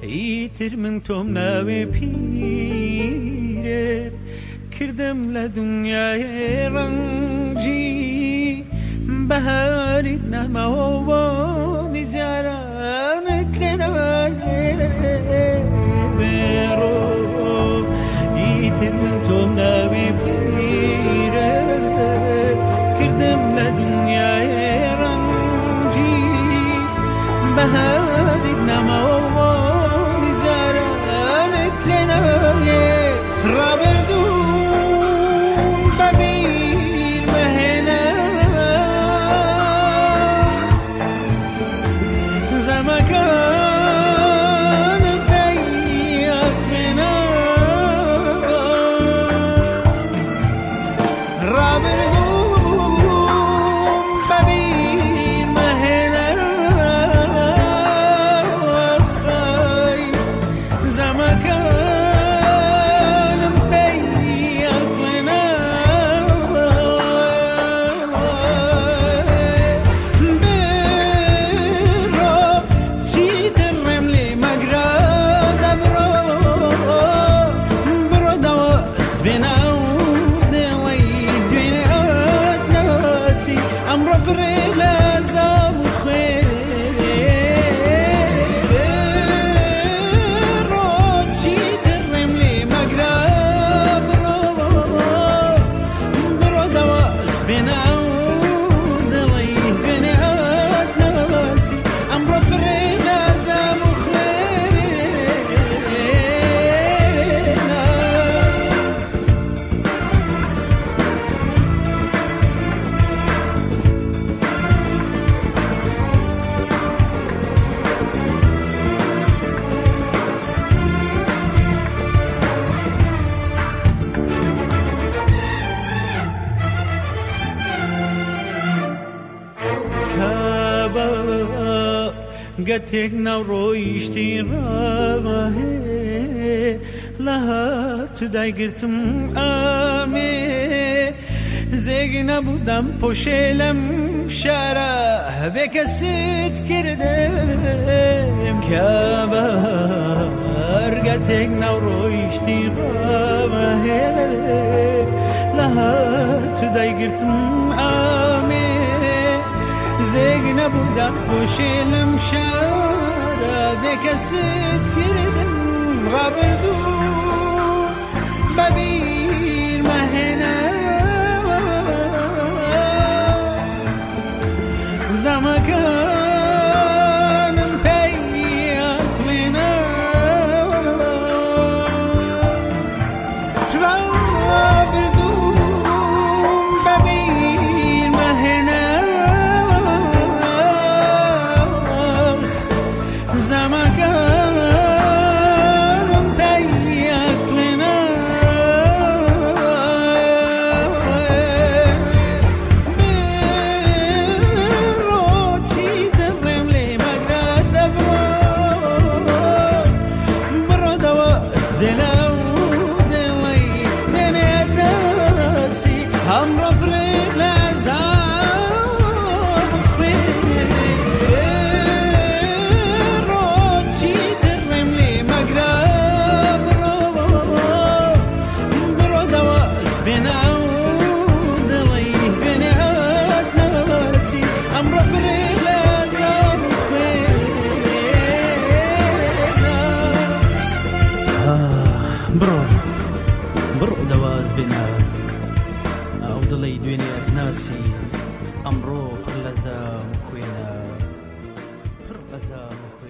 ئیتر من تۆم ناوێ پیرێت کردم لە دنیای ڕەنگی بەهاریت نەماوە جارانت لێنەوەیێ بێڕۆ ئیتر من تۆم ناوێ پیرێت کردم لە دنیای ڕەنگی بەهاریت نەماوە جارانت لێنەوەیێ ڕابردووم بەبیر مەهێنا زەمەکانم پێیەکێنا ڕابردووم بەبیر مەهێنا زەمەکانم پێیەکێنا بڕۆ چیتر ڕێم لێ مەگرە دەبڕۆ بڕۆ دەوەس بێنە و دڵی دوێنێ ئەتناسی ئەمڕۆ بڕێ لە زاڵ و بڕۆ چیتر ڕێم لێ مەگرە بڕۆ دەوەس بێنە و دڵی دوێنێ ئەتناسی ئەمڕۆ بڕێ لە زاڵ و کابە گەتێک ناو ڕۆیشتی ڕاهێ لە هات دایگرتم ئامێ زێگی نەبوودەم پۆشێ لەم شارە هەبێ کەست کردم کابە گەتێک ناو ڕۆیشتی ڕاهێ لە هات دایگرتم ئامێ زێگی نەبوودەم پۆشێ لەم شارە بێ کەست کردم ڕابردوو بەبیر مەهێنا زەمەکانم پێیەکێنا ڕابردووم بەبیر مەهێنا زەمەکانم پێیەکێنا بڕۆ چیتر ڕێم لێ مەگرە دەبڕۆ بڕۆ دەوەس بێنە و دڵی دوێنێ ئەتناسی ئەمڕۆ بڕێ لە زاڵ و چیتر ڕێم لێ مەگرە بڕۆ دەوەس بێنە و دڵی دوێنێ ئەتناسی ئەمڕۆ بڕێ لە زاڵ و بڕۆ دەواز بێنە ئەو دڵی دوێنێ ئەتناسی ئەمڕۆ پڕ لە زاڵ و خوێنە پڕ لە زاڵ و خوێنە